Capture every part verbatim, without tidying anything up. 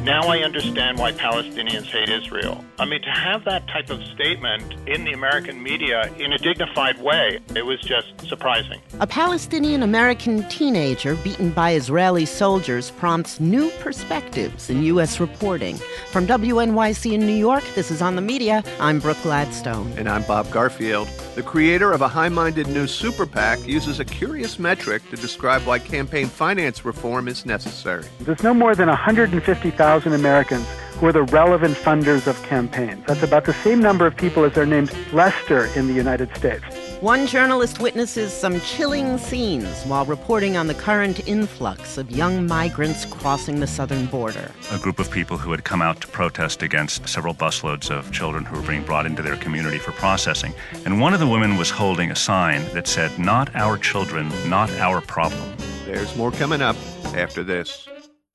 Now I understand why Palestinians hate Israel. I mean, to have that type of statement in the American media in a dignified way, it was just surprising. A Palestinian-American teenager beaten by Israeli soldiers prompts new perspectives in U S reporting. From W N Y C in New York, this is On the Media. I'm Brooke Gladstone. And I'm Bob Garfield. The creator of a high-minded new super PAC uses a curious metric to describe why campaign finance reform is necessary. There's no more than one hundred fifty thousand Americans who are the relevant funders of campaigns. That's about the same number of people as are named Lester in the United States. One journalist witnesses some chilling scenes while reporting on the current influx of young migrants crossing the southern border. A group of people who had come out to protest against several busloads of children who were being brought into their community for processing. And one of the women was holding a sign that said, "Not our children, not our problem." There's more coming up after this.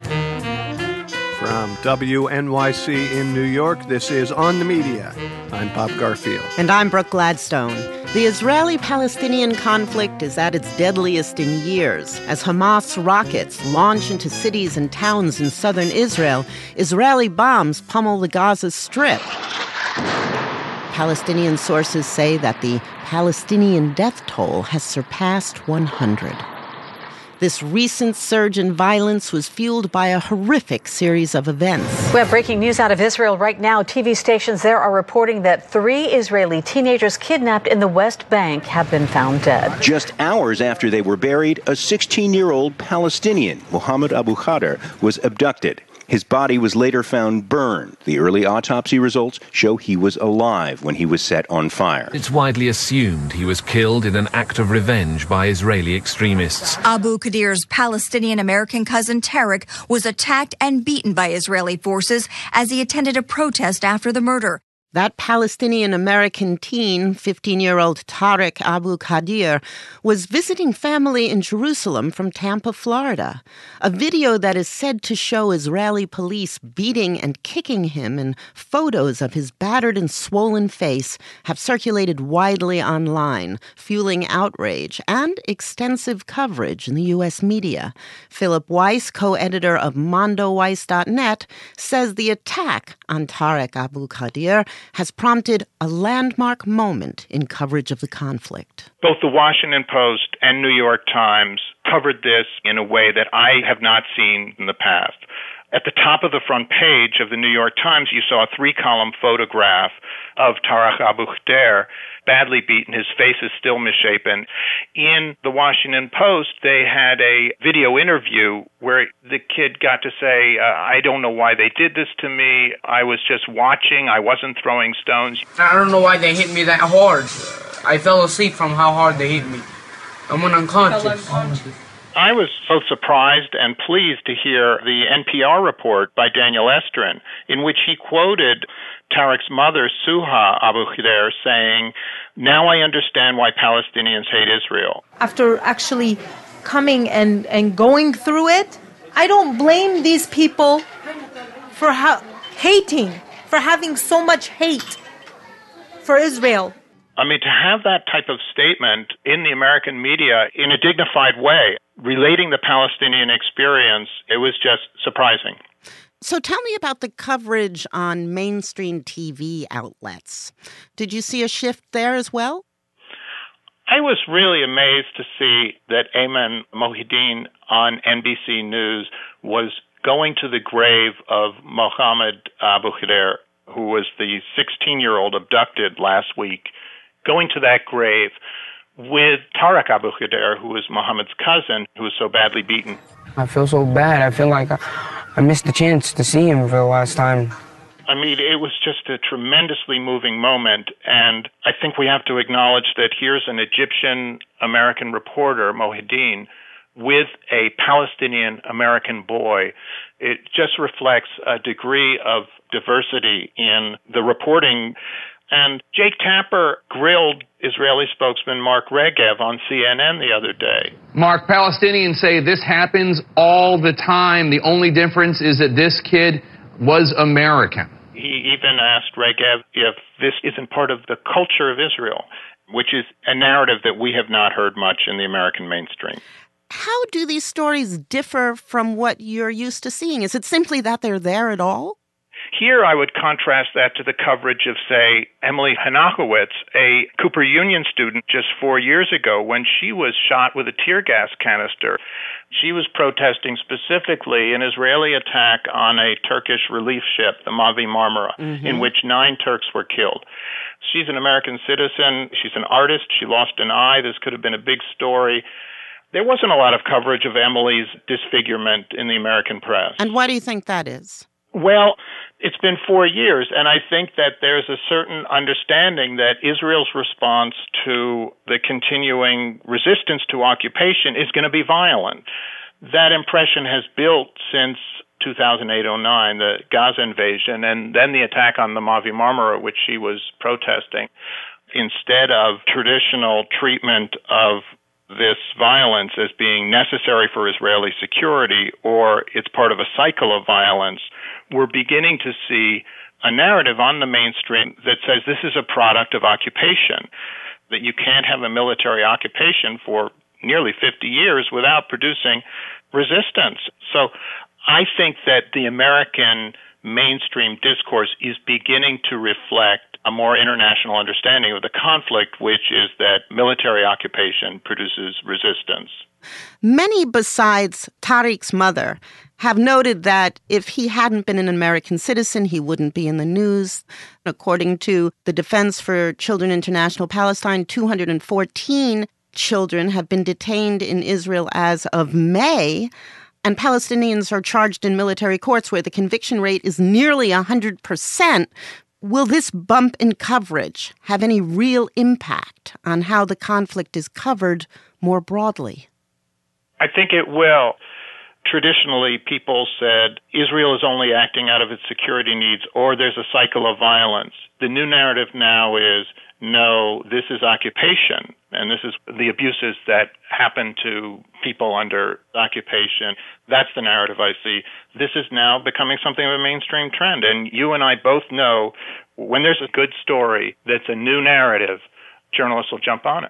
From W N Y C in New York, this is On the Media. I'm Bob Garfield. And I'm Brooke Gladstone. The Israeli-Palestinian conflict is at its deadliest in years. As Hamas rockets launch into cities and towns in southern Israel, Israeli bombs pummel the Gaza Strip. Palestinian sources say that the Palestinian death toll has surpassed one hundred. This recent surge in violence was fueled by a horrific series of events. We have breaking news out of Israel right now. T V stations there are reporting that three Israeli teenagers kidnapped in the West Bank have been found dead. Just hours after they were buried, a sixteen-year-old Palestinian, Mohammed Abu Khader, was abducted. His body was later found burned. The early autopsy results show he was alive when he was set on fire. It's widely assumed he was killed in an act of revenge by Israeli extremists. Abu Khader's Palestinian-American cousin Tarek was attacked and beaten by Israeli forces as he attended a protest after the murder. That Palestinian-American teen, fifteen-year-old Tarek Abu Khader, was visiting family in Jerusalem from Tampa, Florida. A video that is said to show Israeli police beating and kicking him and photos of his battered and swollen face have circulated widely online, fueling outrage and extensive coverage in the U S media. Philip Weiss, co-editor of Mondo Weiss dot net, says the attack on Tarek Abu Khader has prompted a landmark moment in coverage of the conflict. Both the Washington Post and New York Times covered this in a way that I have not seen in the past. At the top of the front page of the New York Times, you saw a three-column photograph of Tarek Abu Khader, badly beaten. His face is still misshapen. In the Washington Post, they had a video interview where the kid got to say, uh, I don't know why they did this to me. I was just watching. I wasn't throwing stones. I don't know why they hit me that hard. I fell asleep from how hard they hit me. I went unconscious. I was both surprised and pleased to hear the N P R report by Daniel Estrin, in which he quoted Tarek's mother, Suha Abu Khader, saying, "Now I understand why Palestinians hate Israel." After actually coming and, and going through it, I don't blame these people for ha- hating, for having so much hate for Israel. I mean, to have that type of statement in the American media in a dignified way, relating the Palestinian experience, it was just surprising. So tell me about the coverage on mainstream T V outlets. Did you see a shift there as well? I was really amazed to see that Ayman Mohyeldin on N B C News was going to the grave of Mohammed Abu Khader, who was the sixteen-year-old abducted last week, going to that grave with Tarek Abu Khader, who was Mohammed's cousin, who was so badly beaten. I feel so bad. I feel like I, I missed the chance to see him for the last time. I mean, it was just a tremendously moving moment, and I think we have to acknowledge that here's an Egyptian-American reporter, Mohyeldin, with a Palestinian-American boy. It just reflects a degree of diversity in the reporting. And Jake Tapper grilled Israeli spokesman Mark Regev on C N N the other day. Mark, Palestinians say this happens all the time. The only difference is that this kid was American. He even asked Regev if this isn't part of the culture of Israel, which is a narrative that we have not heard much in the American mainstream. How do these stories differ from what you're used to seeing? Is it simply that they're there at all? Here, I would contrast that to the coverage of, say, Emily Hanakowitz, a Cooper Union student just four years ago when she was shot with a tear gas canister. She was protesting specifically an Israeli attack on a Turkish relief ship, the Mavi Marmara, mm-hmm. in which nine Turks were killed. She's an American citizen. She's an artist. She lost an eye. This could have been a big story. There wasn't a lot of coverage of Emily's disfigurement in the American press. And why do you think that is? Well, it's been four years, and I think that there's a certain understanding that Israel's response to the continuing resistance to occupation is going to be violent. That impression has built since two thousand eight oh nine, the Gaza invasion, and then the attack on the Mavi Marmara, which she was protesting. Instead of traditional treatment of this violence as being necessary for Israeli security or it's part of a cycle of violence, we're beginning to see a narrative on the mainstream that says this is a product of occupation, that you can't have a military occupation for nearly fifty years without producing resistance. So I think that the American mainstream discourse is beginning to reflect a more international understanding of the conflict, which is that military occupation produces resistance. Many besides Tariq's mother have noted that if he hadn't been an American citizen, he wouldn't be in the news. According to the Defense for Children International Palestine, two hundred fourteen children have been detained in Israel as of May, and Palestinians are charged in military courts where the conviction rate is nearly one hundred percent. Will this bump in coverage have any real impact on how the conflict is covered more broadly? I think it will. Traditionally, people said Israel is only acting out of its security needs or there's a cycle of violence. The new narrative now is, no, this is occupation, and this is the abuses that happen to people under occupation. That's the narrative I see. This is now becoming something of a mainstream trend, and you and I both know when there's a good story that's a new narrative, journalists will jump on it.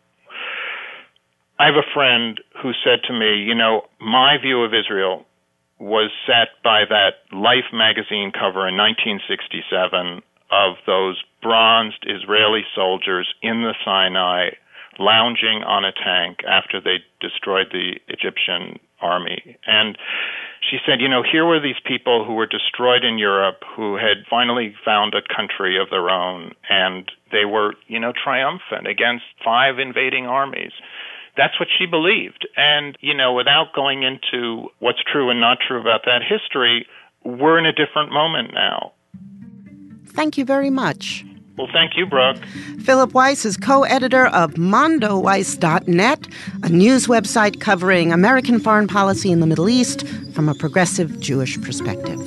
I have a friend who said to me, you know, my view of Israel was set by that Life magazine cover in nineteen sixty-seven of those bronzed Israeli soldiers in the Sinai lounging on a tank after they destroyed the Egyptian army. And she said, you know, here were these people who were destroyed in Europe, who had finally found a country of their own, and they were, you know, triumphant against five invading armies. That's what she believed. And, you know, without going into what's true and not true about that history, we're in a different moment now. Thank you very much. Well, thank you, Brooke. Philip Weiss is co-editor of Mondoweiss dot net, a news website covering American foreign policy in the Middle East from a progressive Jewish perspective.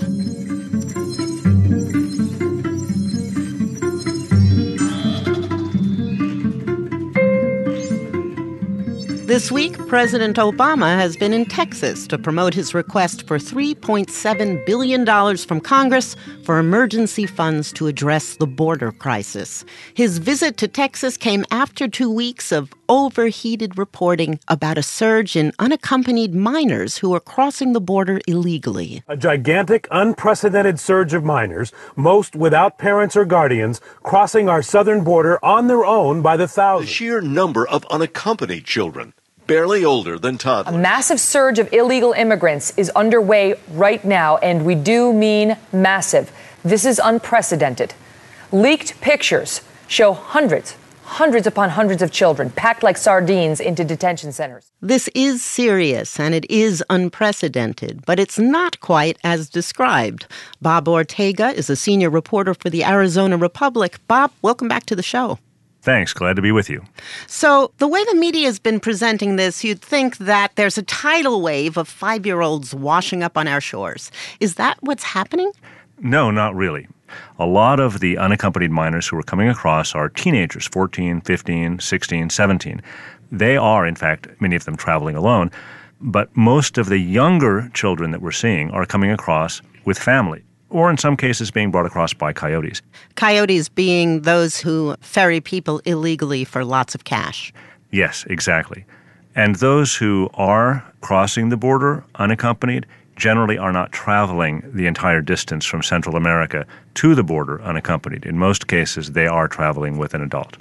This week, President Obama has been in Texas to promote his request for three point seven billion dollars from Congress for emergency funds to address the border crisis. His visit to Texas came after two weeks of overheated reporting about a surge in unaccompanied minors who are crossing the border illegally. A gigantic, unprecedented surge of minors, most without parents or guardians, crossing our southern border on their own by the thousands. The sheer number of unaccompanied children, barely older than toddlers. A massive surge of illegal immigrants is underway right now, and we do mean massive. This is unprecedented. Leaked pictures show hundreds, hundreds upon hundreds of children packed like sardines into detention centers. This is serious and it is unprecedented, but it's not quite as described. Bob Ortega is a senior reporter for the Arizona Republic. Bob, welcome back to the show. Thanks. Glad to be with you. So the way the media has been presenting this, you'd think that there's a tidal wave of five-year-olds washing up on our shores. Is that what's happening? No, not really. A lot of the unaccompanied minors who are coming across are teenagers, fourteen, fifteen, sixteen, seventeen. They are, in fact, many of them traveling alone. But most of the younger children that we're seeing are coming across with family, or in some cases being brought across by coyotes. Coyotes being those who ferry people illegally for lots of cash. Yes, exactly. And those who are crossing the border unaccompanied generally are not traveling the entire distance from Central America to the border unaccompanied. In most cases, they are traveling with an adult.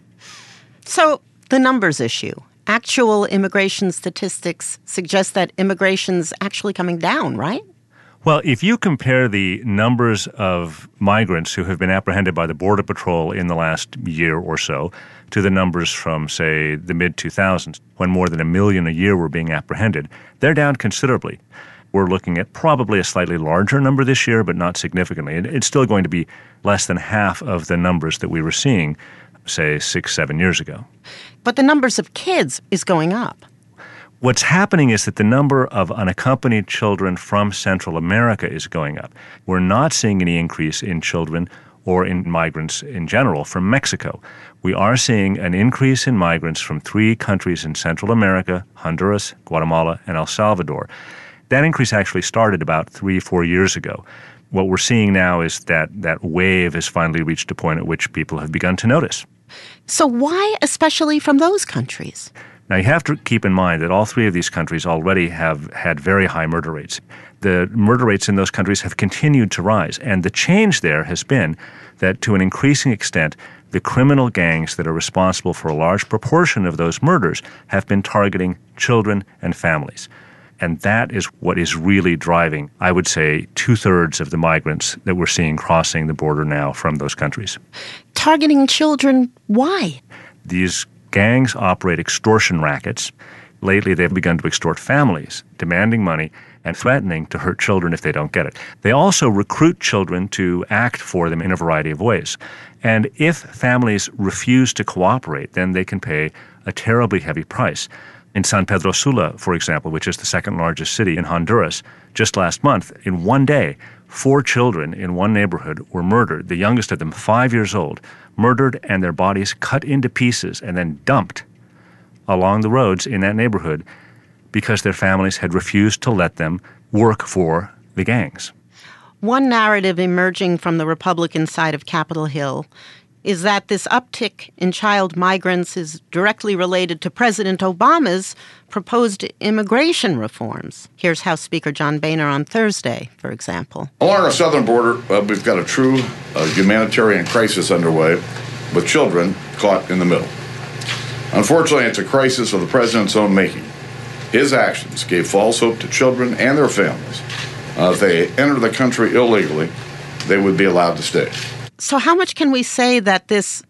So, the numbers issue. Actual immigration statistics suggest that immigration's actually coming down, right? Well, if you compare the numbers of migrants who have been apprehended by the Border Patrol in the last year or so to the numbers from, say, the mid two thousands, when more than a million a year were being apprehended, they're down considerably. We're looking at probably a slightly larger number this year, but not significantly. It's still going to be less than half of the numbers that we were seeing, say, six, seven years ago. But the numbers of kids is going up. What's happening is that the number of unaccompanied children from Central America is going up. We're not seeing any increase in children or in migrants in general from Mexico. We are seeing an increase in migrants from three countries in Central America, Honduras, Guatemala, and El Salvador. That increase actually started about three, four years ago. What we're seeing now is that that wave has finally reached a point at which people have begun to notice. So why especially from those countries? Now, you have to keep in mind that all three of these countries already have had very high murder rates. The murder rates in those countries have continued to rise, and the change there has been that to an increasing extent, the criminal gangs that are responsible for a large proportion of those murders have been targeting children and families. And that is what is really driving, I would say, two-thirds of the migrants that we're seeing crossing the border now from those countries. Targeting children, why? These gangs operate extortion rackets. Lately, they've begun to extort families, demanding money and threatening to hurt children if they don't get it. They also recruit children to act for them in a variety of ways. And if families refuse to cooperate, then they can pay a terribly heavy price. In San Pedro Sula, for example, which is the second largest city in Honduras, just last month, in one day, four children in one neighborhood were murdered, the youngest of them five years old, murdered and their bodies cut into pieces and then dumped along the roads in that neighborhood because their families had refused to let them work for the gangs. One narrative emerging from the Republican side of Capitol Hill is that this uptick in child migrants is directly related to President Obama's proposed immigration reforms. Here's House Speaker John Boehner on Thursday, for example. Along our southern border, uh, we've got a true uh, humanitarian crisis underway with children caught in the middle. Unfortunately, it's a crisis of the president's own making. His actions gave false hope to children and their families. Uh, if they enter the country illegally, they would be allowed to stay. So how much can we say that this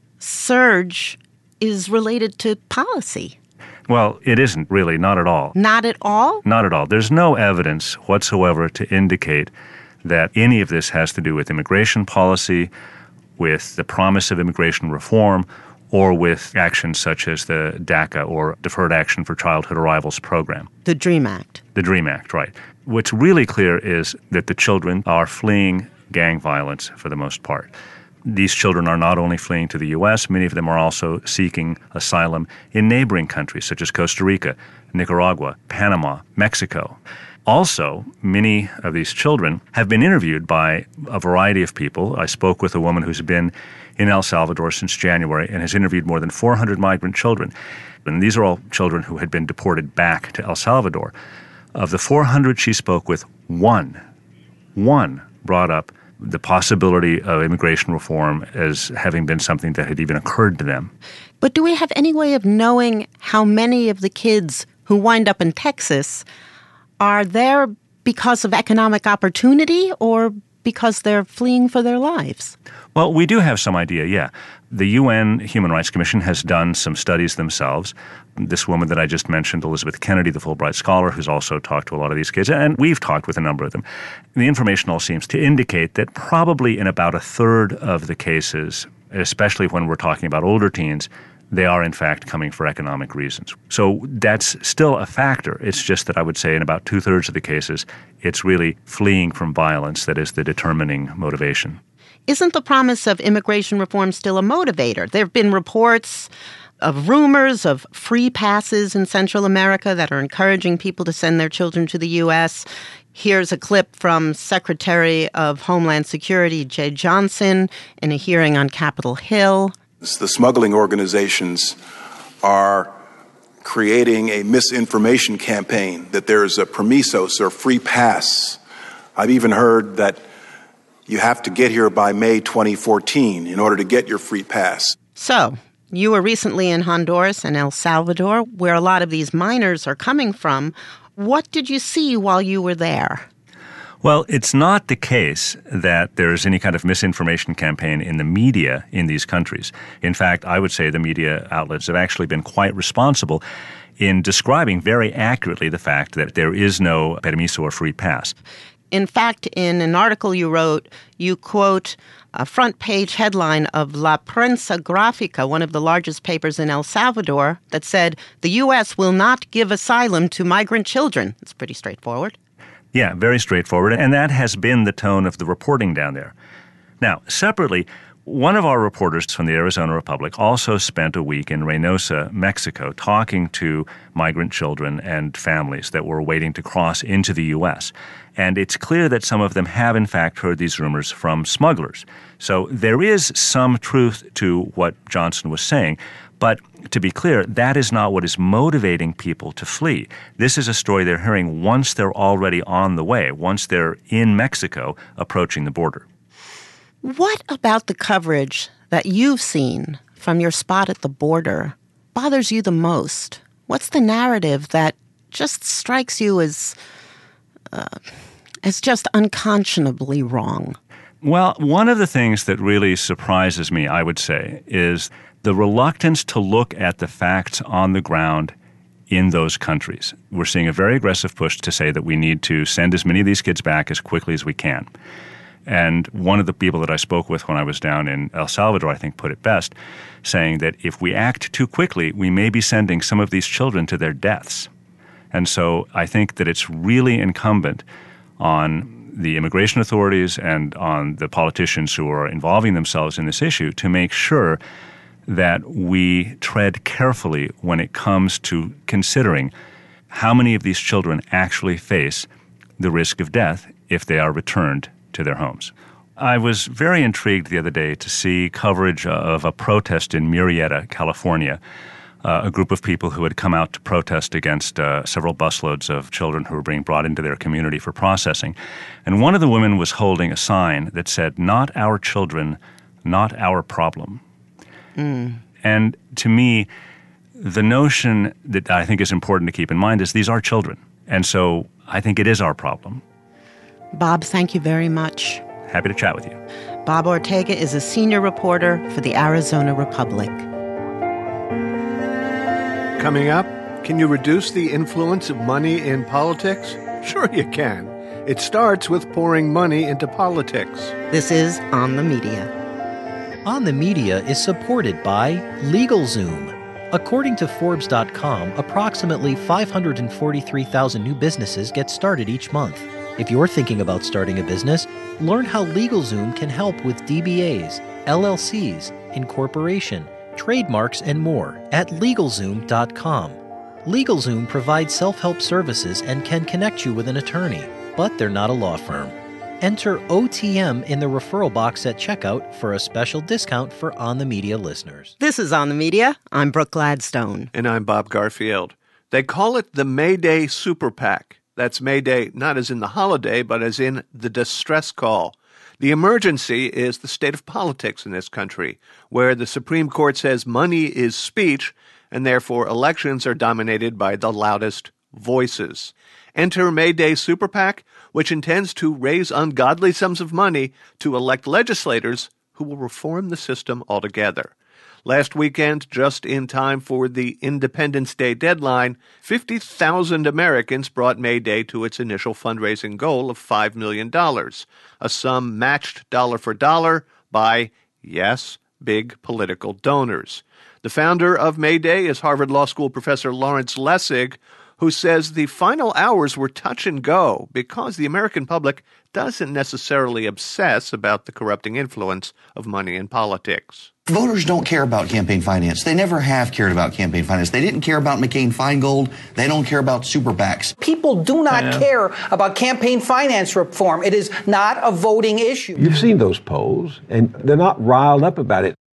surge is related to policy? Well, it isn't really, not at all. Not at all? Not at all. There's no evidence whatsoever to indicate that any of this has to do with immigration policy, with the promise of immigration reform, or with actions such as the DACA, or Deferred Action for Childhood Arrivals program. The DREAM Act. The DREAM Act, right. What's really clear is that the children are fleeing gang violence for the most part. These children are not only fleeing to the U S, many of them are also seeking asylum in neighboring countries such as Costa Rica, Nicaragua, Panama, Mexico. Also, many of these children have been interviewed by a variety of people. I spoke with a woman who's been in El Salvador since January and has interviewed more than four hundred migrant children. And these are all children who had been deported back to El Salvador. Of the four hundred she spoke with, one, one brought up the possibility of immigration reform as having been something that had even occurred to them. But do we have any way of knowing how many of the kids who wind up in Texas are there because of economic opportunity or because they're fleeing for their lives? Well, we do have some idea, yeah. The U N Human Rights Commission has done some studies themselves. This woman that I just mentioned, Elizabeth Kennedy, the Fulbright scholar, who's also talked to a lot of these kids, and we've talked with a number of them. The information all seems to indicate that probably in about a third of the cases, especially when we're talking about older teens, they are in fact coming for economic reasons. So that's still a factor. It's just that I would say in about two-thirds of the cases, it's really fleeing from violence that is the determining motivation. Isn't the promise of immigration reform still a motivator? There have been reports of rumors of free passes in Central America that are encouraging people to send their children to the U S. Here's a clip from Secretary of Homeland Security Jeh Johnson in a hearing on Capitol Hill. The smuggling organizations are creating a misinformation campaign that there's a permisos or free pass. I've even heard that you have to get here by May twenty fourteen in order to get your free pass. So, you were recently in Honduras and El Salvador, where a lot of these minors are coming from. What did you see while you were there? Well, it's not the case that there's any kind of misinformation campaign in the media in these countries. In fact, I would say the media outlets have actually been quite responsible in describing very accurately the fact that there is no permiso or free pass. In fact, in an article you wrote, you quote a front-page headline of La Prensa Gráfica, one of the largest papers in El Salvador, that said, "The U S will not give asylum to migrant children." It's pretty straightforward. Yeah, very straightforward, and that has been the tone of the reporting down there. Now, separately, one of our reporters from the Arizona Republic also spent a week in Reynosa, Mexico, talking to migrant children and families that were waiting to cross into the U S. And it's clear that some of them have, in fact, heard these rumors from smugglers. So there is some truth to what Johnson was saying. But to be clear, that is not what is motivating people to flee. This is a story they're hearing once they're already on the way, once they're in Mexico approaching the border. What about the coverage that you've seen from your spot at the border bothers you the most? What's the narrative that just strikes you as, uh, as just unconscionably wrong? Well, one of the things that really surprises me, I would say, is the reluctance to look at the facts on the ground in those countries. We're seeing a very aggressive push to say that we need to send as many of these kids back as quickly as we can. And one of the people that I spoke with when I was down in El Salvador, I think, put it best, saying that if we act too quickly, we may be sending some of these children to their deaths. And so I think that it's really incumbent on the immigration authorities and on the politicians who are involving themselves in this issue to make sure that we tread carefully when it comes to considering how many of these children actually face the risk of death if they are returned to their homes. I was very intrigued the other day to see coverage of a protest in Murrieta, California, uh, a group of people who had come out to protest against uh, several busloads of children who were being brought into their community for processing. And one of the women was holding a sign that said, "Not our children, not our problem." Mm. And to me, the notion that I think is important to keep in mind is these are children. And so I think it is our problem. Bob, thank you very much. Happy to chat with you. Bob Ortega is a senior reporter for the Arizona Republic. Coming up, can you reduce the influence of money in politics? Sure you can. It starts with pouring money into politics. This is On the Media. On the Media is supported by LegalZoom. According to Forbes dot com, approximately five hundred forty-three thousand new businesses get started each month. If you're thinking about starting a business, learn how LegalZoom can help with D B As, L L Cs, incorporation, trademarks, and more at LegalZoom dot com. LegalZoom provides self-help services and can connect you with an attorney, but they're not a law firm. Enter O T M in the referral box at checkout for a special discount for On the Media listeners. This is On the Media. I'm Brooke Gladstone. And I'm Bob Garfield. They call it the May Day Super PAC. That's May Day not as in the holiday, but as in the distress call. The emergency is the state of politics in this country, where the Supreme Court says money is speech, and therefore elections are dominated by the loudest voices. Enter May Day Super PAC, which intends to raise ungodly sums of money to elect legislators who will reform the system altogether. Last weekend, just in time for the Independence Day deadline, fifty thousand Americans brought May Day to its initial fundraising goal of five million dollars, a sum matched dollar for dollar by, yes, big political donors. The founder of May Day is Harvard Law School professor Lawrence Lessig, who says the final hours were touch and go because the American public doesn't necessarily obsess about the corrupting influence of money in politics. Voters don't care about campaign finance. They never have cared about campaign finance. They didn't care about McCain-Feingold. They don't care about super PACs. People do not yeah. care about campaign finance reform. It is not a voting issue. You've seen those polls, and they're not riled up about it.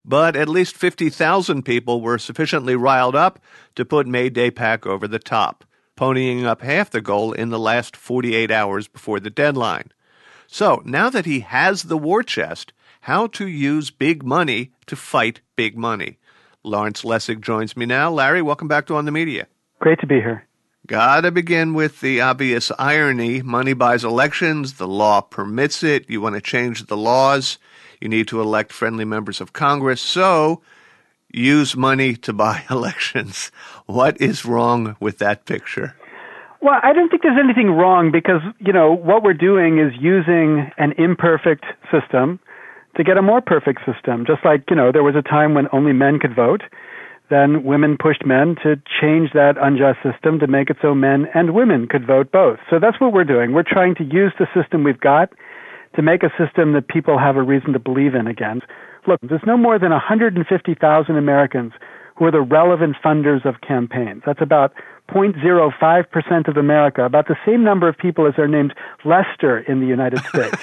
But at least fifty thousand people were sufficiently riled up to put May Day PAC over the top, ponying up half the goal in the last forty-eight hours before the deadline. So now that he has the war chest, how to use big money to fight big money. Lawrence Lessig joins me now. Larry, welcome back to On the Media. Great to be here. Gotta begin with the obvious irony. Money buys elections. The law permits it. You want to change the laws. You need to elect friendly members of Congress. So use money to buy elections. What is wrong with that picture? Well, I don't think there's anything wrong because, you know, what we're doing is using an imperfect system to get a more perfect system. Just like, you know, there was a time when only men could vote. Then women pushed men to change that unjust system to make it so men and women could vote both. So that's what we're doing. We're trying to use the system we've got to make a system that people have a reason to believe in again. Look, there's no more than one hundred fifty thousand Americans who are the relevant funders of campaigns. That's about zero point zero five percent of America, about the same number of people as are named Lester in the United States.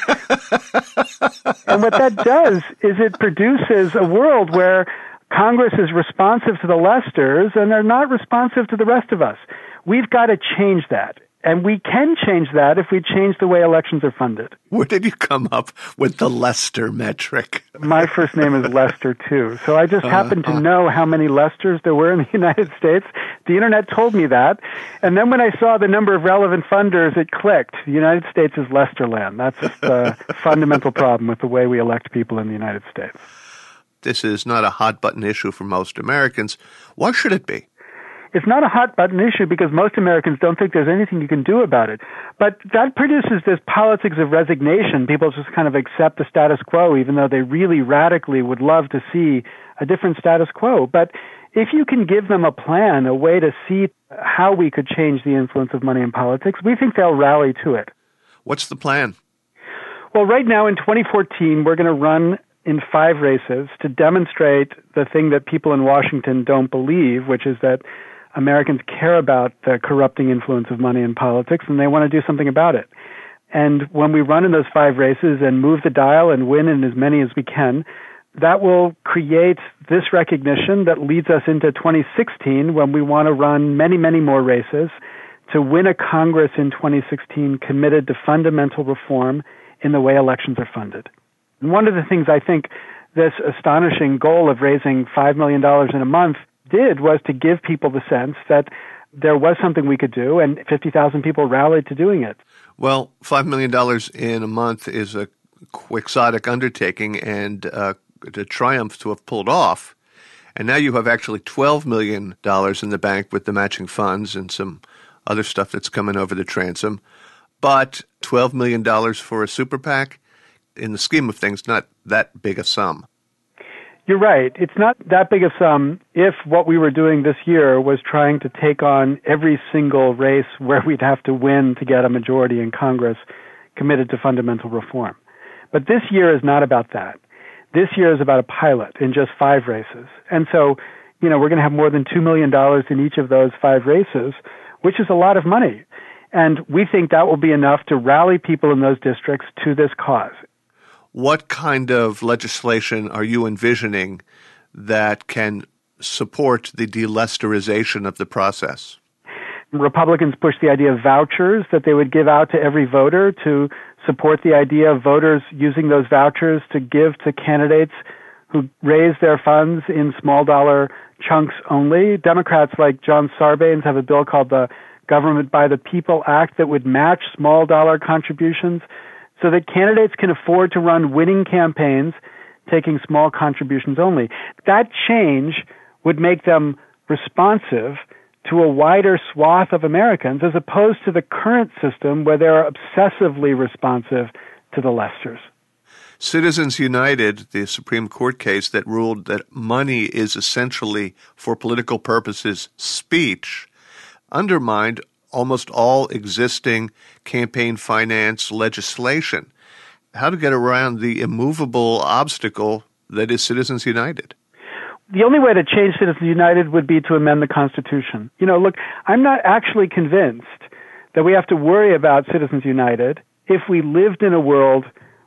And what that does is it produces a world where Congress is responsive to the Lesters and they're not responsive to the rest of us. We've got to change that. And we can change that if we change the way elections are funded. Where did you come up with the Lester metric? My first name is Lester, too. So I just happened to know how many Lesters there were in the United States. The Internet told me that. And then when I saw the number of relevant funders, it clicked. The United States is Lesterland. That's the fundamental problem with the way we elect people in the United States. This is not a hot-button issue for most Americans. Why should it be? It's not a hot-button issue because most Americans don't think there's anything you can do about it. But that produces this politics of resignation. People just kind of accept the status quo, even though they really radically would love to see a different status quo. But if you can give them a plan, a way to see how we could change the influence of money in politics, we think they'll rally to it. What's the plan? Well, right now in twenty fourteen, we're going to run in five races to demonstrate the thing that people in Washington don't believe, which is that Americans care about the corrupting influence of money in politics, and they want to do something about it. And when we run in those five races and move the dial and win in as many as we can, that will create this recognition that leads us into twenty sixteen when we want to run many, many more races to win a Congress in twenty sixteen committed to fundamental reform in the way elections are funded. And one of the things I think this astonishing goal of raising five million dollars in a month did was to give people the sense that there was something we could do, and fifty thousand people rallied to doing it. Well, five million dollars in a month is a quixotic undertaking and uh, a triumph to have pulled off. And now you have actually twelve million dollars in the bank with the matching funds and some other stuff that's coming over the transom. But twelve million dollars for a super PAC, in the scheme of things, not that big a sum. You're right. It's not that big a sum if what we were doing this year was trying to take on every single race where we'd have to win to get a majority in Congress committed to fundamental reform. But this year is not about that. This year is about a pilot in just five races. And so, you know, we're going to have more than two million dollars in each of those five races, which is a lot of money. And we think that will be enough to rally people in those districts to this cause. What kind of legislation are you envisioning that can support the de-Lesterization of the process? Republicans push the idea of vouchers that they would give out to every voter to support the idea of voters using those vouchers to give to candidates who raise their funds in small dollar chunks only. Democrats like John Sarbanes have a bill called the Government by the People Act that would match small dollar contributions so that candidates can afford to run winning campaigns taking small contributions only. That change would make them responsive to a wider swath of Americans as opposed to the current system where they're obsessively responsive to the Lesters. Citizens United, the Supreme Court case that ruled that money is essentially, for political purposes, speech, undermined almost all existing campaign finance legislation. How to get around the immovable obstacle that is Citizens United? The only way to change Citizens United would be to amend the Constitution. You know, look, I'm not actually convinced that we have to worry about Citizens United if we lived in a world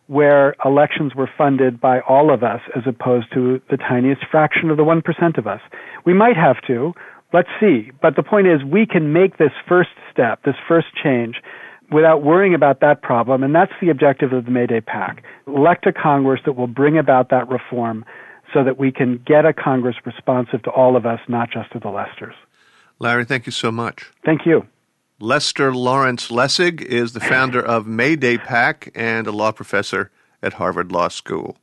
where elections were funded by all of us as opposed to the tiniest fraction of the one percent of us. We might have to. Let's see. But the point is we can make this first step, this first change, without worrying about that problem, and that's the objective of the May Day PAC. Elect a Congress that will bring about that reform so that we can get a Congress responsive to all of us, not just to the Lesters. Larry, thank you so much. Thank you. Lester Lawrence Lessig is the founder of May Day PAC and a law professor at Harvard Law School.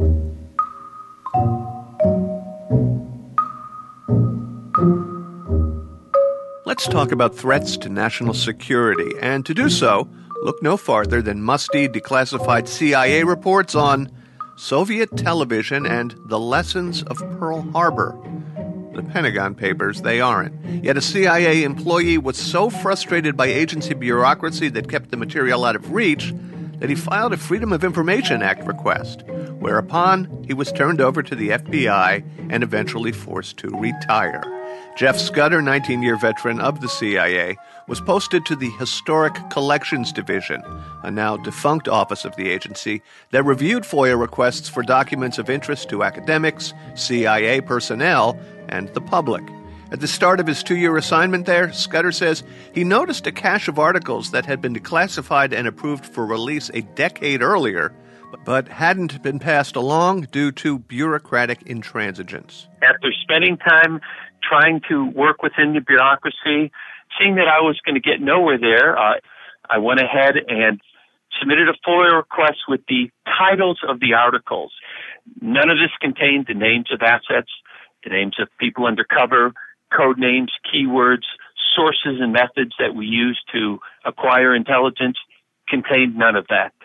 Let's talk about threats to national security, and to do so, look no farther than musty, declassified C I A reports on Soviet television and the lessons of Pearl Harbor. The Pentagon Papers, they aren't. Yet a C I A employee was so frustrated by agency bureaucracy that kept the material out of reach that he filed a Freedom of Information Act request, whereupon he was turned over to the F B I and eventually forced to retire. Jeff Scudder, nineteen-year veteran of the C I A, was posted to the Historic Collections Division, a now defunct office of the agency that reviewed FOIA requests for documents of interest to academics, C I A personnel, and the public. At the start of his two-year assignment there, Scudder says he noticed a cache of articles that had been declassified and approved for release a decade earlier, but hadn't been passed along due to bureaucratic intransigence. After spending time trying to work within the bureaucracy, seeing that I was going to get nowhere there, uh, I went ahead and submitted a FOIA request with the titles of the articles. None of this contained the names of assets, the names of people undercover, code names, keywords, sources and methods that we use to acquire intelligence, contained none of that.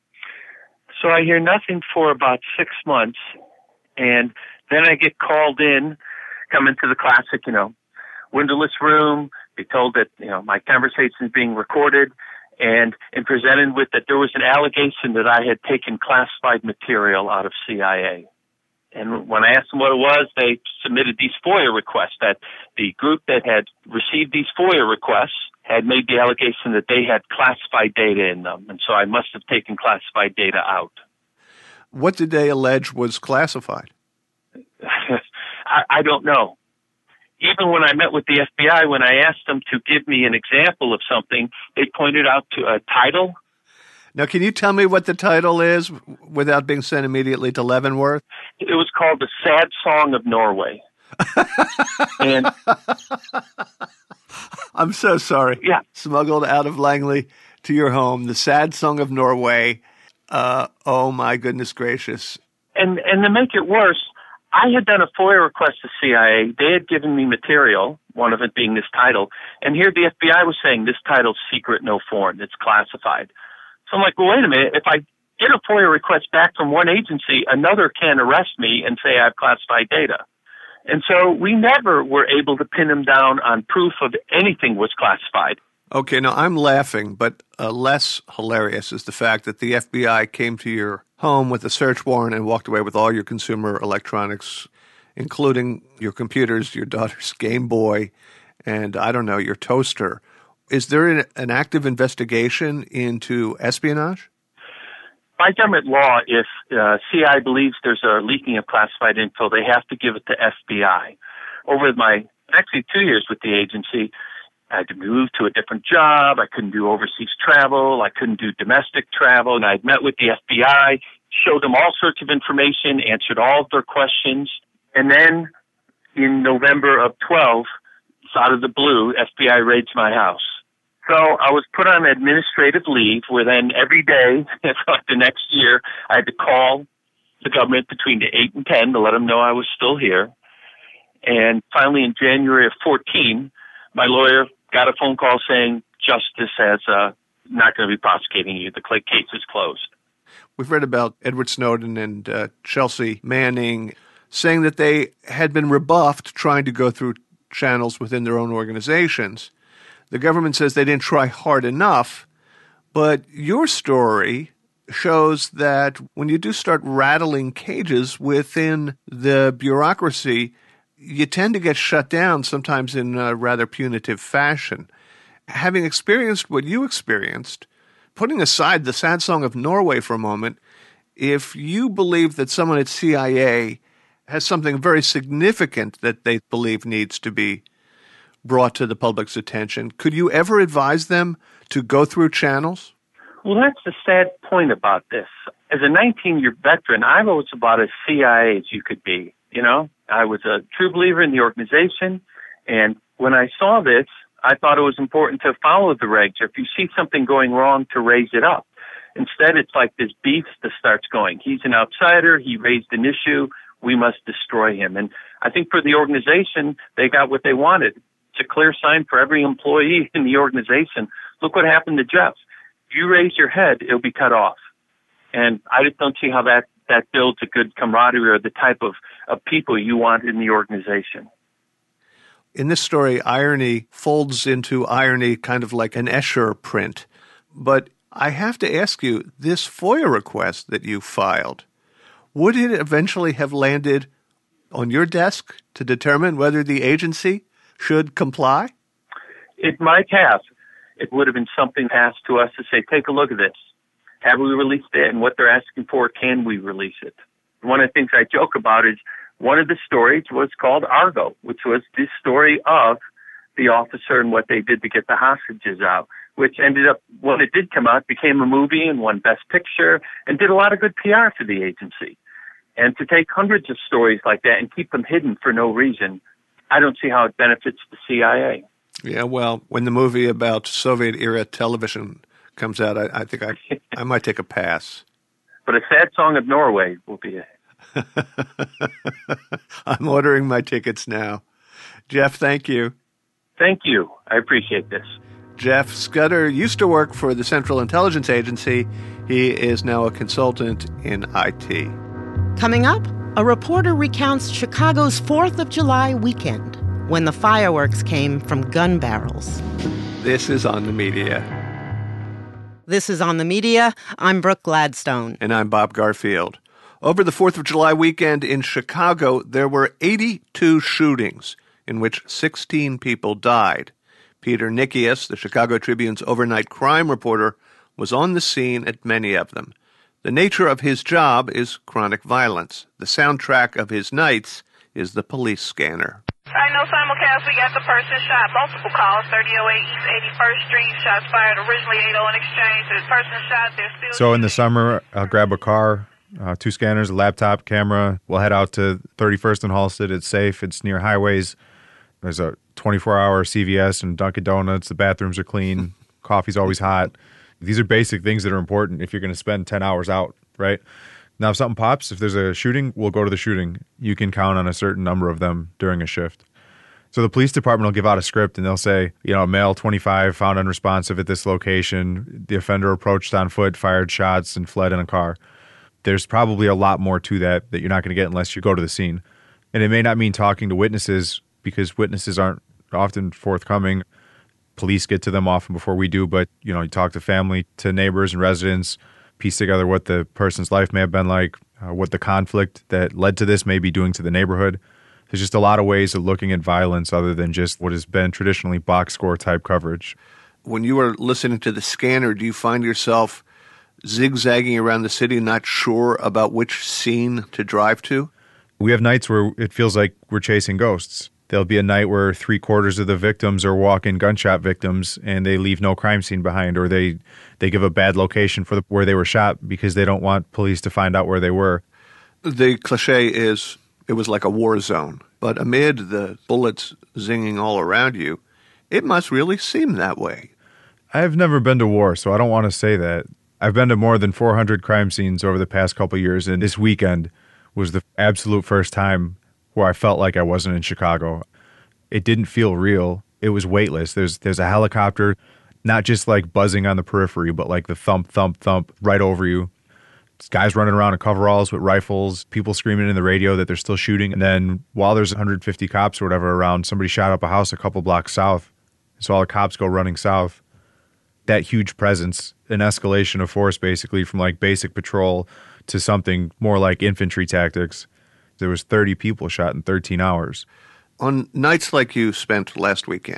So I hear nothing for about six months, and then I get called in, come into the classic, you know, windowless room, be told that, you know, my conversation is being recorded, and, and presented with that there was an allegation that I had taken classified material out of C I A. And when I asked them what it was, they submitted these FOIA requests, that the group that had received these FOIA requests had made the allegation that they had classified data in them, and so I must have taken classified data out. What did they allege was classified? I, I don't know. Even when I met with the F B I, when I asked them to give me an example of something, they pointed out to a title. Now, can you tell me what the title is without being sent immediately to Leavenworth? It was called The Sad Song of Norway. And I'm so sorry. Yeah. Smuggled out of Langley to your home, The Sad Song of Norway. Uh, oh, my goodness gracious. And and to make it worse, I had done a FOIA request to C I A. They had given me material, one of it being this title. And here the F B I was saying this title's secret, no foreign. It's classified. So I'm like, well, wait a minute. If I get a FOIA request back from one agency, another can arrest me and say I have classified data. And so we never were able to pin them down on proof of anything was classified. Okay, now I'm laughing, but uh, less hilarious is the fact that the F B I came to your home with a search warrant and walked away with all your consumer electronics, including your computers, your daughter's Game Boy, and, I don't know, your toaster. Is there an, an active investigation into espionage? By government law, if uh, C I A believes there's a leaking of classified info, they have to give it to F B I. Over my actually two years with the agency, I had to move to a different job. I couldn't do overseas travel. I couldn't do domestic travel. And I'd met with the F B I, showed them all sorts of information, answered all of their questions. And then in November of twelve, out of the blue, F B I raids my house. So I was put on administrative leave, where then every day for the next year, I had to call the government between the eight and ten to let them know I was still here. And finally, in January of fourteen, my lawyer got a phone call saying justice has uh, not going to be prosecuting you. The case is closed. We've read about Edward Snowden and uh, Chelsea Manning saying that they had been rebuffed trying to go through channels within their own organizations. The government says they didn't try hard enough, but your story shows that when you do start rattling cages within the bureaucracy, you tend to get shut down, sometimes in a rather punitive fashion. Having experienced what you experienced, putting aside the Sad Song of Norway for a moment, if you believe that someone at C I A has something very significant that they believe needs to be brought to the public's attention, could you ever advise them to go through channels? Well, that's the sad point about this. As a nineteen-year veteran, I was about as C I A as you could be. You know, I was a true believer in the organization, and when I saw this, I thought it was important to follow the regs, or if you see something going wrong, to raise it up. Instead, it's like this beef that starts going. He's an outsider. He raised an issue. We must destroy him. And I think for the organization, they got what they wanted. It's a clear sign for every employee in the organization. Look what happened to Jeff. If you raise your head, it'll be cut off. And I just don't see how that, that builds a good camaraderie or the type of, of people you want in the organization. In this story, irony folds into irony kind of like an Escher print. But I have to ask you, this FOIA request that you filed, would it eventually have landed on your desk to determine whether the agency should comply? It might have. It would have been something passed to us to say, take a look at this. Have we released it? And what they're asking for, can we release it? One of the things I joke about is one of the stories was called Argo, which was the story of the officer and what they did to get the hostages out, which ended up, when it did come out, became a movie and won Best Picture and did a lot of good P R for the agency. And to take hundreds of stories like that and keep them hidden for no reason, I don't see how it benefits the C I A. Yeah, well, when the movie about Soviet-era television comes out, I, I think I, I might take a pass. But A Sad Song of Norway will be a... I'm ordering my tickets now. Jeff, thank you. Thank you. I appreciate this. Jeff Scudder used to work for the Central Intelligence Agency. He is now a consultant in I T. Coming up, a reporter recounts Chicago's fourth of July weekend when the fireworks came from gun barrels. This is On the Media. This is On the Media. I'm Brooke Gladstone. And I'm Bob Garfield. Over the fourth of July weekend in Chicago, there were eighty-two shootings in which sixteen people died. Peter Nikias, the Chicago Tribune's overnight crime reporter, was on the scene at many of them. The nature of his job is chronic violence. The soundtrack of his nights is the police scanner. I know simulcast, we got the person shot. Multiple calls, thirty oh eight East eighty-first Street. Shots fired originally eight oh in exchange. The person shot, they're still... So in the summer, I'll grab a car, uh, two scanners, a laptop, camera. We'll head out to thirty-first and Halsted. It's safe. It's near highways. There's a twenty-four hour C V S and Dunkin' Donuts. The bathrooms are clean. Coffee's always hot. These are basic things that are important if you're going to spend ten hours out, right? Now, if something pops, if there's a shooting, we'll go to the shooting. You can count on a certain number of them during a shift. So the police department will give out a script and they'll say, you know, male twenty-five found unresponsive at this location. The offender approached on foot, fired shots, and fled in a car. There's probably a lot more to that that you're not going to get unless you go to the scene. And it may not mean talking to witnesses because witnesses aren't often forthcoming. Police get to them often before we do, but, you know, you talk to family, to neighbors and residents, piece together what the person's life may have been like, uh, what the conflict that led to this may be doing to the neighborhood. There's just a lot of ways of looking at violence other than just what has been traditionally box score type coverage. When you are listening to the scanner, do you find yourself zigzagging around the city, not sure about which scene to drive to? We have nights where it feels like we're chasing ghosts. There'll be a night where three quarters of the victims are walk-in gunshot victims and they leave no crime scene behind, or they, they give a bad location for the, where they were shot because they don't want police to find out where they were. The cliche is it was like a war zone, but amid the bullets zinging all around you, it must really seem that way. I've never been to war, so I don't want to say that. I've been to more than four hundred crime scenes over the past couple of years, and this weekend was the absolute first time where I felt like I wasn't in Chicago. It didn't feel real. It was weightless. There's there's a helicopter, not just like buzzing on the periphery, but like the thump, thump, thump right over you. There's guys running around in coveralls with rifles, people screaming in the radio that they're still shooting. And then while there's one hundred fifty cops or whatever around, somebody shot up a house a couple blocks south. So all the cops go running south. That huge presence, an escalation of force basically from like basic patrol to something more like infantry tactics. There was thirty people shot in thirteen hours. On nights like you spent last weekend,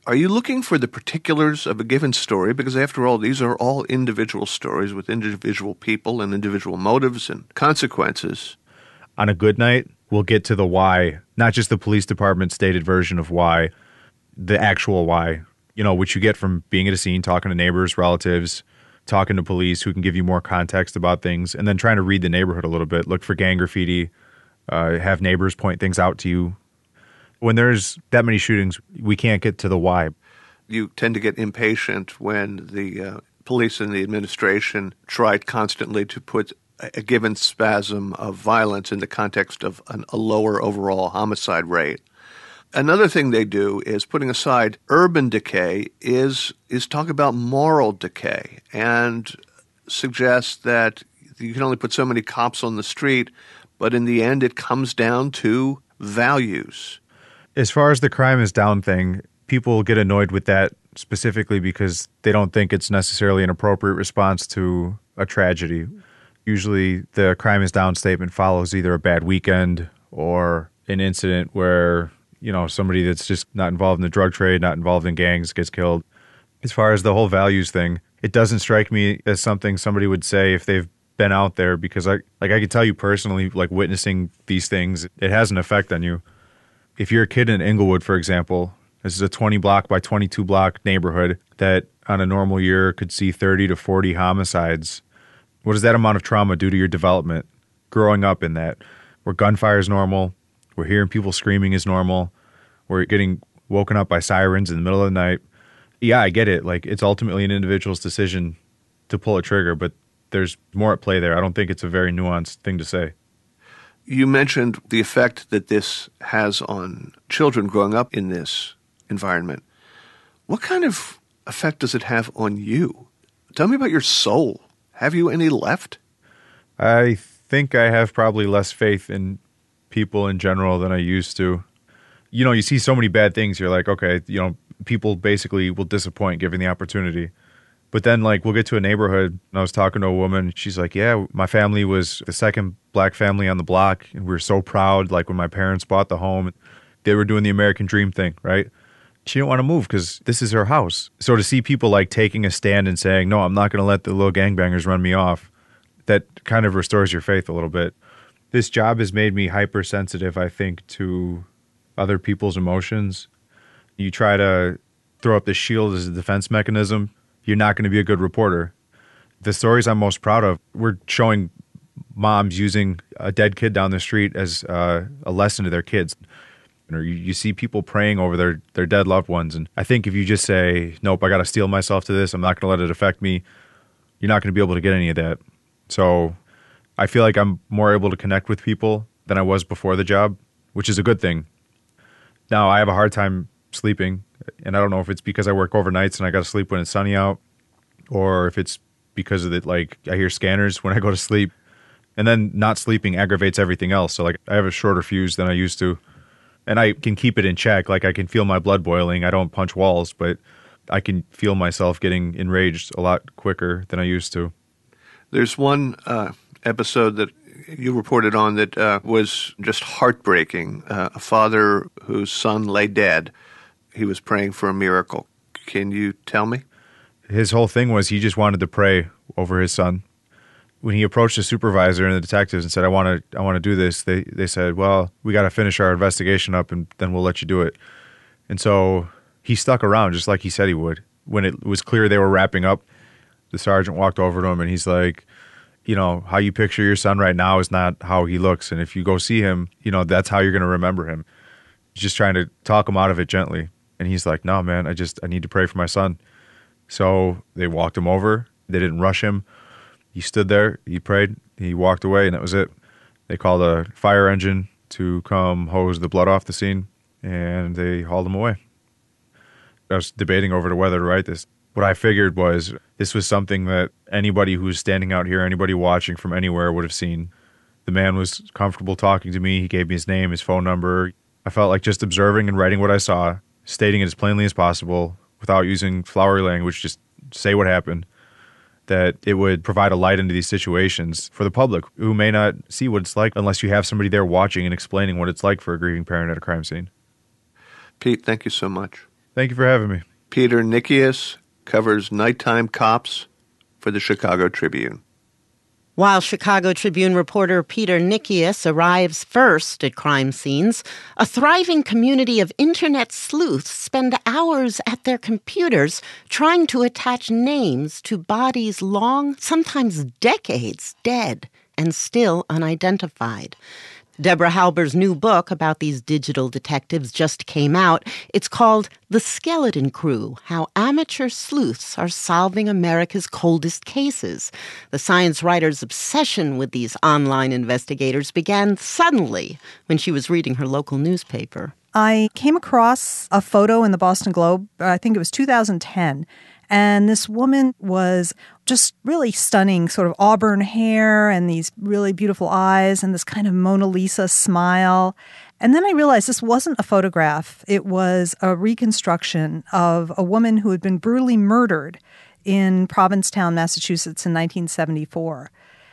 Are you looking for the particulars of a given story? Because after all, these are all individual stories with individual people and individual motives and consequences. On a good night, we'll get to the why, not just the police department stated version of why, the actual why, you know, which you get from being at a scene, talking to neighbors, relatives, talking to police who can give you more context about things, and then trying to read the neighborhood a little bit, look for gang graffiti, uh, have neighbors point things out to you. When there's that many shootings, we can't get to the why. You tend to get impatient when the uh, police and the administration try constantly to put a given spasm of violence in the context of an, a lower overall homicide rate. Another thing they do is, putting aside urban decay, is is talk about moral decay and suggest that you can only put so many cops on the street, but in the end it comes down to values. As far as the crime is down thing, people get annoyed with that specifically because they don't think it's necessarily an appropriate response to a tragedy. Usually the crime is down statement follows either a bad weekend or an incident where, you know, somebody that's just not involved in the drug trade, not involved in gangs gets killed. As far as the whole values thing, it doesn't strike me as something somebody would say if they've been out there, because I like I can tell you personally, like witnessing these things, it has an effect on you. If you're a kid in Inglewood, for example, this is a twenty block by twenty-two block neighborhood that on a normal year could see thirty to forty homicides. What does that amount of trauma do to your development growing up in that? Where gunfire is normal, where hearing people screaming is normal, where you're getting woken up by sirens in the middle of the night. Yeah, I get it. Like, it's ultimately an individual's decision to pull a trigger, but there's more at play there. I don't think it's a very nuanced thing to say. You mentioned the effect that this has on children growing up in this environment. What kind of effect does it have on you? Tell me about your soul. Have you any left? I think I have probably less faith in people in general than I used to. You know, you see so many bad things, you're like, okay, you know, people basically will disappoint given the opportunity. But then, like, we'll get to a neighborhood, and I was talking to a woman, she's like, yeah, my family was the second black family on the block, and we were so proud, like, when my parents bought the home, they were doing the American dream thing, right? She didn't want to move because this is her house. So to see people, like, taking a stand and saying, no, I'm not going to let the little gangbangers run me off, that kind of restores your faith a little bit. This job has made me hypersensitive, I think, to other people's emotions. You try to throw up the shield as a defense mechanism, you're not going to be a good reporter. The stories I'm most proud of, we're showing moms using a dead kid down the street as uh, a lesson to their kids. Or you, you see people praying over their, their dead loved ones. And I think if you just say, nope, I got to steel myself to this, I'm not going to let it affect me, you're not going to be able to get any of that. So I feel like I'm more able to connect with people than I was before the job, which is a good thing. Now, I have a hard time sleeping, and I don't know if it's because I work overnights and I got to sleep when it's sunny out, or if it's because of it, like, I hear scanners when I go to sleep. And then not sleeping aggravates everything else. So, like, I have a shorter fuse than I used to. And I can keep it in check. Like, I can feel my blood boiling. I don't punch walls, but I can feel myself getting enraged a lot quicker than I used to. There's one uh, episode that you reported on that uh, was just heartbreaking. Uh, a father whose son lay dead. He was praying for a miracle. Can you tell me? His whole thing was he just wanted to pray over his son. When he approached the supervisor and the detectives and said, I want to I want to do this, they, they said, well, we got to finish our investigation up and then we'll let you do it. And so he stuck around just like he said he would. When it was clear they were wrapping up, the sergeant walked over to him and he's like, you know, how you picture your son right now is not how he looks. And if you go see him, you know, that's how you're going to remember him. He's just trying to talk him out of it gently. And he's like, no, man, I just, I need to pray for my son. So they walked him over. They didn't rush him. He stood there, he prayed, he walked away, and that was it. They called a fire engine to come hose the blood off the scene, and they hauled him away. I was debating over to whether to write this. What I figured was this was something that anybody who was standing out here, anybody watching from anywhere would have seen. The man was comfortable talking to me. He gave me his name, his phone number. I felt like just observing and writing what I saw, stating it as plainly as possible without using flowery language, just say what happened, that it would provide a light into these situations for the public who may not see what it's like unless you have somebody there watching and explaining what it's like for a grieving parent at a crime scene. Pete, thank you so much. Thank you for having me. Peter Nikias covers nighttime cops for the Chicago Tribune. While Chicago Tribune reporter Peter Nikias arrives first at crime scenes, a thriving community of internet sleuths spend hours at their computers trying to attach names to bodies long, sometimes decades, dead and still unidentified. Deborah Halber's new book about these digital detectives just came out. It's called The Skeleton Crew: How Amateur Sleuths Are Solving America's Coldest Cases. The science writer's obsession with these online investigators began suddenly when she was reading her local newspaper. I came across a photo in the Boston Globe, I think it was two thousand ten, and this woman was just really stunning, sort of auburn hair and these really beautiful eyes and this kind of Mona Lisa smile. And then I realized this wasn't a photograph. It was a reconstruction of a woman who had been brutally murdered in Provincetown, Massachusetts in nineteen seventy-four.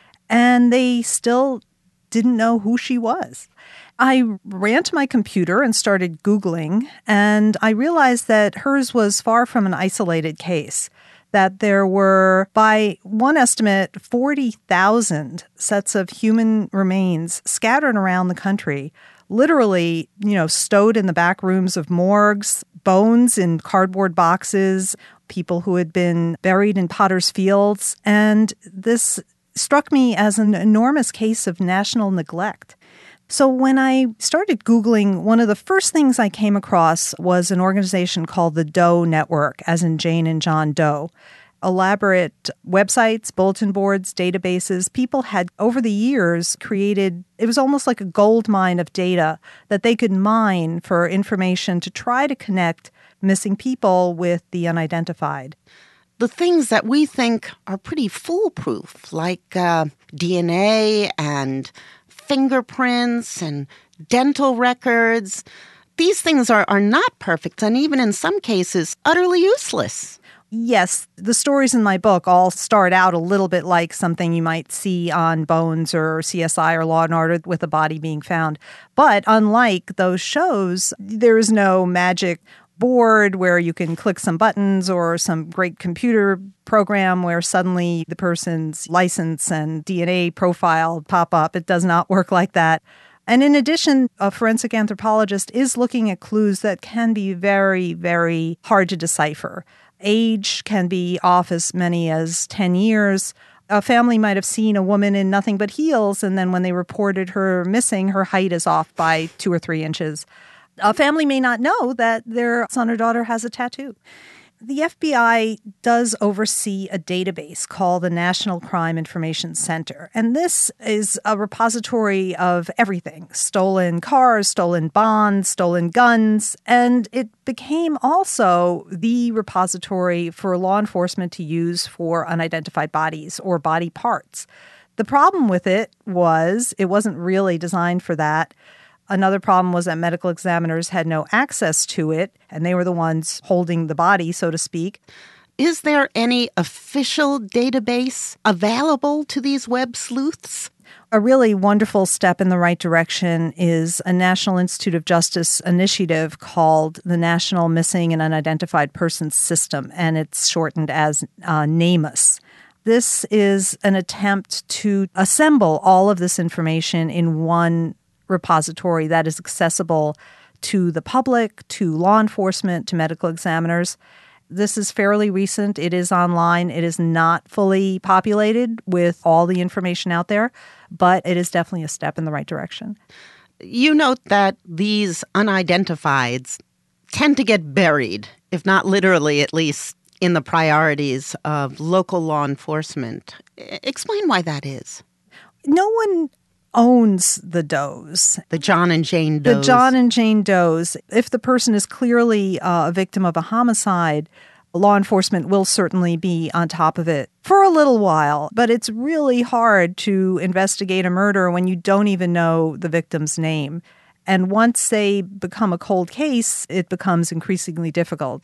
And they still didn't know who she was. I ran to my computer and started Googling, and I realized that hers was far from an isolated case, that there were, by one estimate, forty thousand sets of human remains scattered around the country, literally, you know, stowed in the back rooms of morgues, bones in cardboard boxes, people who had been buried in potter's fields. And this struck me as an enormous case of national neglect. So when I started Googling, one of the first things I came across was an organization called the Doe Network, as in Jane and John Doe. Elaborate websites, bulletin boards, databases. People had, over the years, created, it was almost like a gold mine of data that they could mine for information to try to connect missing people with the unidentified. The things that we think are pretty foolproof, like uh, D N A and fingerprints and dental records, these things are, are not perfect and even in some cases utterly useless. Yes, the stories in my book all start out a little bit like something you might see on Bones or C S I or Law and Order with a body being found. But unlike those shows, there is no magic board where you can click some buttons or some great computer program where suddenly the person's license and D N A profile pop up. It does not work like that. And in addition, a forensic anthropologist is looking at clues that can be very, very hard to decipher. Age can be off as many as ten years. A family might have seen a woman in nothing but heels, and then when they reported her missing, her height is off by two or three inches. A family may not know that their son or daughter has a tattoo. The F B I does oversee a database called the National Crime Information Center, and this is a repository of everything: stolen cars, stolen bonds, stolen guns, and it became also the repository for law enforcement to use for unidentified bodies or body parts. The problem with it was it wasn't really designed for that. Another problem was that medical examiners had no access to it, and they were the ones holding the body, so to speak. Is there any official database available to these web sleuths? A really wonderful step in the right direction is a National Institute of Justice initiative called the National Missing and Unidentified Persons System, and it's shortened as uh, NAMUS. This is an attempt to assemble all of this information in one repository that is accessible to the public, to law enforcement, to medical examiners. This is fairly recent. It is online. It is not fully populated with all the information out there, but it is definitely a step in the right direction. You note that these unidentifieds tend to get buried, if not literally, at least in the priorities of local law enforcement. Explain why that is. No one owns the Does. The John and Jane Does. The John and Jane Does. If the person is clearly uh, a victim of a homicide, law enforcement will certainly be on top of it for a little while. But it's really hard to investigate a murder when you don't even know the victim's name. And once they become a cold case, it becomes increasingly difficult.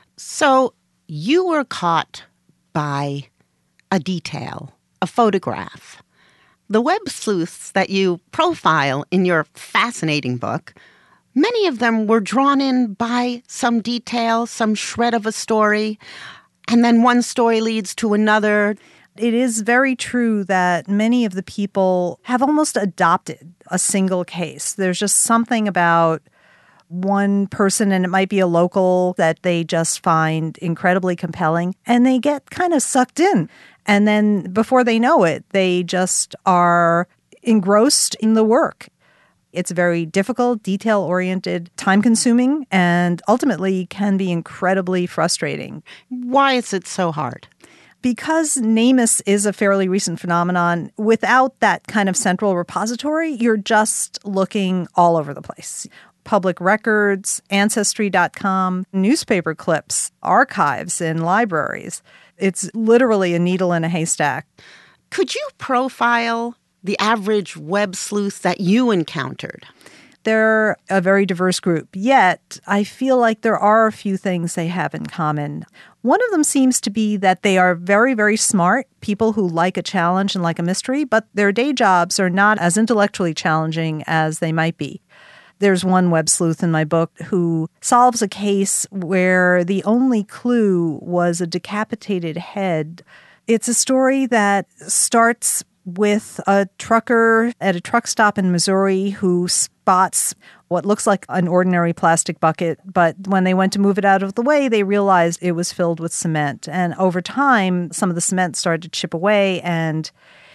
So you were caught by a detail, a photograph. The web sleuths that you profile in your fascinating book Many of them were drawn in by some detail, some shred of a story, and then one story leads to another. It is very true that many of the people have almost adopted a single case. There's just something about one person, and it might be a local, that they just find incredibly compelling, and they get kind of sucked in. And then before they know it, they just are engrossed in the work. It's very difficult, detail-oriented, time-consuming, and ultimately can be incredibly frustrating. Why is it so hard? Because NamUs is a fairly recent phenomenon, without that kind of central repository, you're just looking all over the place. Public records, Ancestry dot com, newspaper clips, archives in libraries. It's literally a needle in a haystack. Could you profile the average web sleuth that you encountered? They're a very diverse group, yet I feel like there are a few things they have in common. One of them seems to be that they are very, very smart, people who like a challenge and like a mystery, but their day jobs are not as intellectually challenging as they might be. There's one web sleuth in my book who solves a case where the only clue was a decapitated head. It's a story that starts with a trucker at a truck stop in Missouri who spots what looks like an ordinary plastic bucket, but when they went to move it out of the way, they realized it was filled with cement. And over time, some of the cement started to chip away, and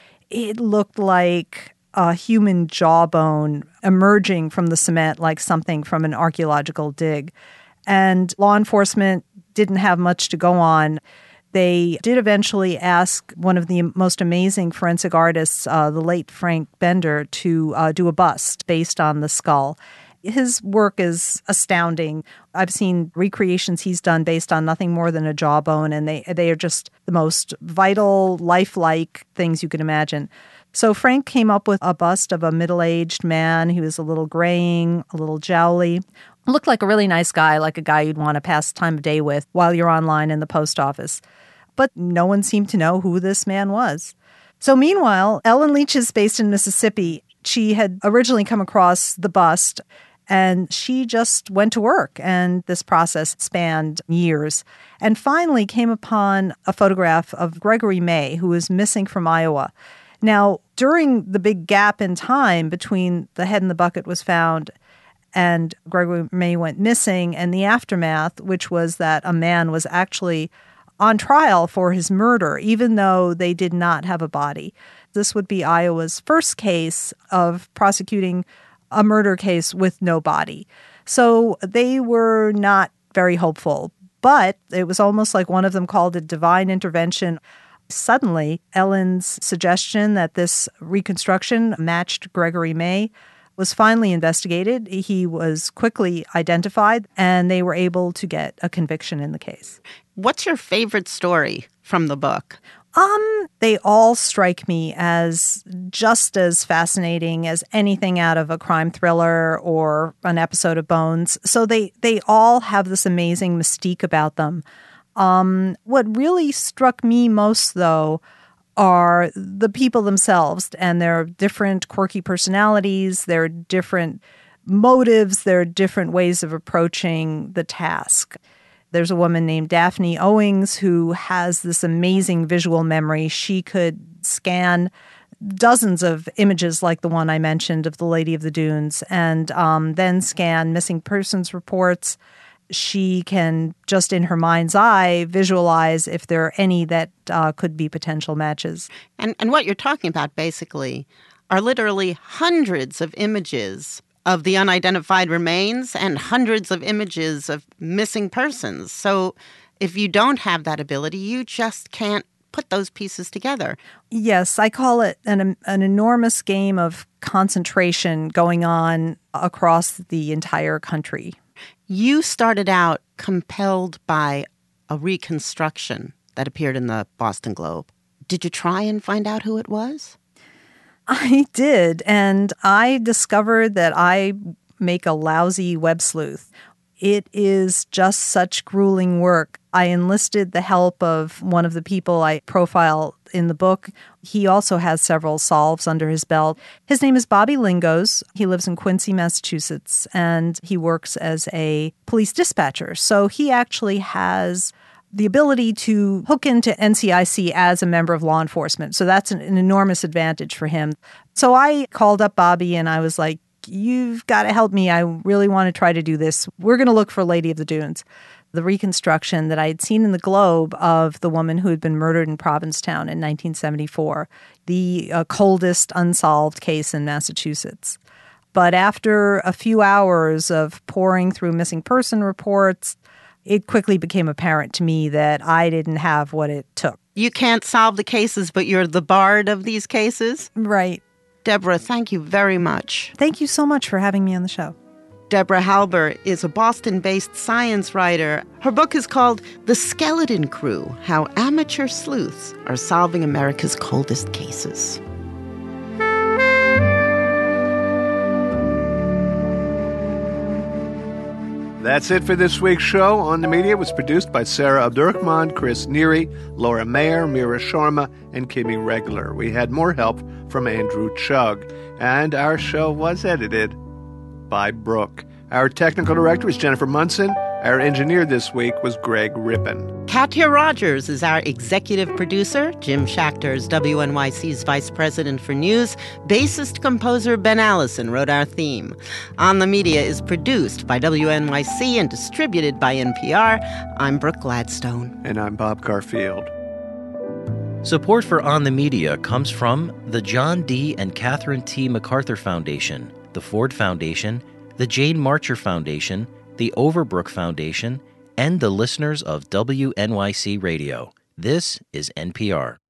it looked like a human jawbone emerging from the cement, like something from an archaeological dig. And law enforcement didn't have much to go on. They did eventually ask one of the most amazing forensic artists, uh, the late Frank Bender, to uh, do a bust based on the skull. His work is astounding. I've seen recreations he's done based on nothing more than a jawbone, and they they are just the most vital, lifelike things you can imagine. So Frank came up with a bust of a middle-aged man. He was a little graying, a little jowly. Looked like a really nice guy, like a guy you'd want to pass time of day with while you're online in the post office. But no one seemed to know who this man was. So meanwhile, Ellen Leach is based in Mississippi. She had originally come across the bust, and she just went to work. And this process spanned years. And finally came upon a photograph of Gregory May, who was missing from Iowa. Now, during the big gap in time between the head in the bucket was found and Gregory May went missing, and the aftermath, which was that a man was actually on trial for his murder, even though they did not have a body. This would be Iowa's first case of prosecuting a murder case with no body. So they were not very hopeful, but it was almost like one of them called it divine intervention. Suddenly, Ellen's suggestion that this reconstruction matched Gregory May was finally investigated. He was quickly identified, and they were able to get a conviction in the case. What's your favorite story from the book? Um, they all strike me as just as fascinating as anything out of a crime thriller or an episode of Bones. So they, they all have this amazing mystique about them. Um, what really struck me most, though, are the people themselves and their different quirky personalities, their different motives, their different ways of approaching the task. There's a woman named Daphne Owings who has this amazing visual memory. She could scan dozens of images like the one I mentioned of the Lady of the Dunes, and um, then scan missing persons reports. She can just in her mind's eye visualize if there are any that uh, could be potential matches. And and what you're talking about basically are literally hundreds of images of the unidentified remains and hundreds of images of missing persons. So if you don't have that ability, you just can't put those pieces together. Yes, I call it an an enormous game of concentration going on across the entire country. You started out compelled by a reconstruction that appeared in the Boston Globe. Did you try and find out who it was? I did, and I discovered that I make a lousy web sleuth. It is just such grueling work. I enlisted the help of one of the people I profile in the book. He also has several solves under his belt. His name is Bobby Lingos. He lives in Quincy, Massachusetts, and he works as a police dispatcher. So he actually has the ability to hook into N C I C as a member of law enforcement. So that's an, an enormous advantage for him. So I called up Bobby and I was like, you've got to help me. I really want to try to do this. We're going to look for Lady of the Dunes. The reconstruction that I had seen in the Globe of the woman who had been murdered in Provincetown in nineteen seventy-four, the uh, coldest unsolved case in Massachusetts. But after a few hours of poring through missing person reports, it quickly became apparent to me that I didn't have what it took. You can't solve the cases, but you're the bard of these cases? Right. Deborah, thank you very much. Thank you so much for having me on the show. Deborah Halber is a Boston-based science writer. Her book is called The Skeleton Crew: How Amateur Sleuths Are Solving America's Coldest Cases. That's it for this week's show. On the Media was produced by Sarah Abdurrahman, Chris Neary, Laura Mayer, Mira Sharma, and Kimmy Regler. We had more help from Andrew Chugg. And our show was edited by Brooke. Our technical director is Jennifer Munson. Our engineer this week was Greg Rippin. Katya Rogers is our executive producer. Jim Schachter is W N Y C's vice president for news. Bassist composer Ben Allison wrote our theme. On the Media is produced by W N Y C and distributed by N P R. I'm Brooke Gladstone. And I'm Bob Garfield. Support for On the Media comes from the John D. and Catherine T. MacArthur Foundation, the Ford Foundation, the Jane Marcher Foundation, the Overbrook Foundation, and the listeners of W N Y C Radio. This is N P R.